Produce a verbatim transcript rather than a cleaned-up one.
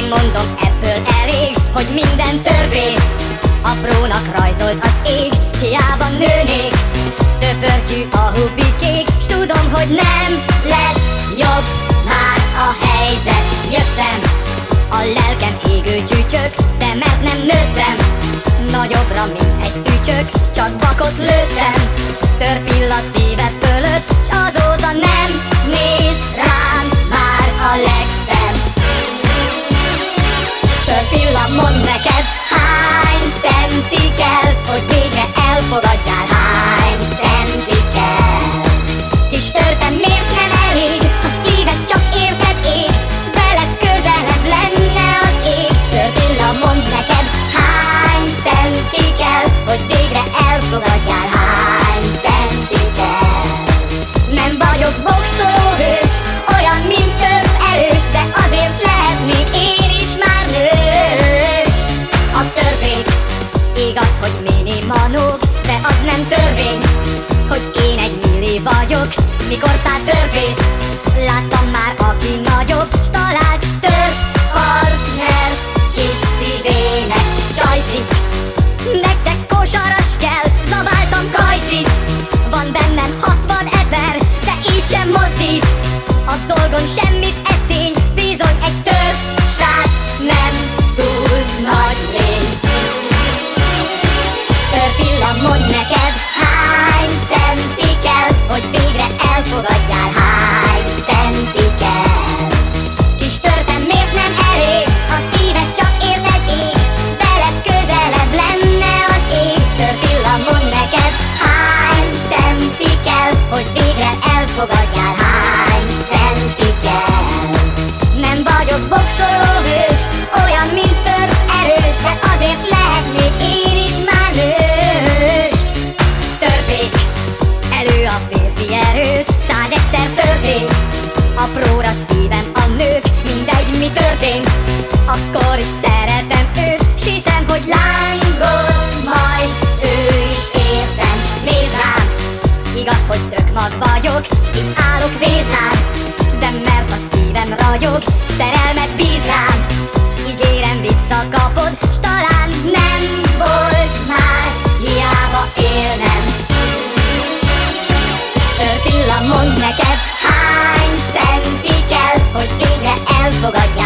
Mondom, ebből elég, hogy minden törvény aprónak rajzolt az ég, hiába nőnék. Töpörtyű a hupikék, s tudom, hogy nem lesz jobb már a helyzet. Jöttem, a lelkem égő csücsök, de mert nem nőttem nagyobbra, mint egy tücsök, csak bakot lőttem. Törpill a szíved fölött, s azóta nem néz rám már a legszebb. Törpilla, mondd neked, hány centi kell, hogy végre elfogadjál, hány centi kell. Kis törpem, miért nem elég, a szíved csak érted ég, veled közelebb lenne az ég. Törpilla, mondd neked, hány centi kell, hogy végre elfogadjál, hány centi kell. Nem vagyok boxolóhős, olyan, mint több erős, de azért lehetnék én is már nős. A törvény igaz, hogy minimanóg, de az nem törvény, hogy én egy milli vagyok, mikor száz törvényt láttam már, aki nagyobb, s talált tör partner kis szívének. Csajszik, nektek kosaras kell, zabáltam kajszit, van bennem hatvan ezer, de így sem mozdít. A dolgon semmit ettény, bizony egy tör srác nem túl nagy lény. Törpilla, mondd neked, hány centi kell, hogy végre elfogadjál, hány centi kell. Kis törpem, miért nem elég, a szíved csak érted ég, veled közelebb lenne az ég. Törpilla, mondd neked, hány centi kell, hogy végre elfogadjál, hány centi kell. Nem vagyok boxolóhős, olyan, mint tör erős, de azért lehetnék én is már nős. Törvény, elő a férfi erőt, százegszer törvény, apróra szívem a nők, mindegy mi történt, akkor is szeretem őt, s hiszem, hogy lángol majd ő is értem. Nézd rám, igaz, hogy tök mag vagyok, s itt állok vézlám, de mert a szívem ragyog, szerelmet bíz rám, s ígérem visszakapod, s talán nem volt már hiába élnem. Törpilla, mondd neked, hány centi kell, hogy végre elfogadj